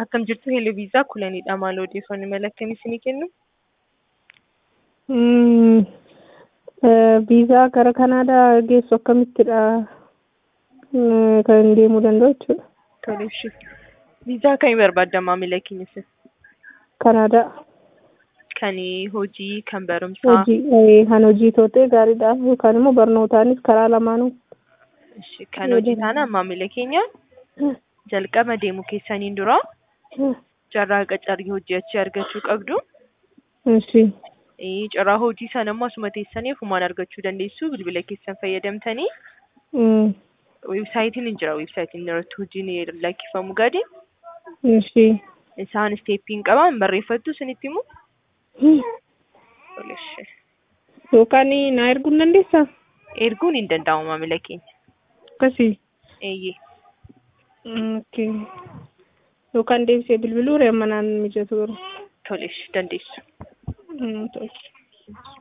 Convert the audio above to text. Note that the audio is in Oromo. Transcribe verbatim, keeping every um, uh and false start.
Akkam jirtu Hello Visa kulanidha maal odeeffannoo mala akkamii isinii kennu? Mm, eh, Viizaa gara Kanaadaa geessu akkamittidha mm, kan deemuu danda'u jechuudha. Tole ishee. Viizaa akkamii barbaadda maamila keenyas? Kanaadaa Kan hojii, kan barumsaa? hojii eh, kan hojii ta'e gaariidha yookaan immoo barnootaanis karaa lamaanuu. Ishee kan hojii taanaan maamila keenya jalqaba deemuu keessaniin dura carraa qacarii hojii achi argachuu qabdu. Ishee. Eh, carraa hojii sana immoo asuma teessanii ofumaan argachuu dandeessu bilbila keessan fayyadamtanii. Mm. Weebsaayitiin hin jira, weebsaayitiin irratti hojiin lakkifamu gadi. Ishee. Isaan isteeppiin qaban barreeffattu isinitti himu. Tole ishee. Yookaan na erguu ni dandeessaa? Erguun hin danda'amu maamila keenya. Akkasii. Eeyyee. Mm, okay. Yookaan deebisee bilbiluu reemma naan mijatu garuu. Tole ishee dandeessu. Mm, tole.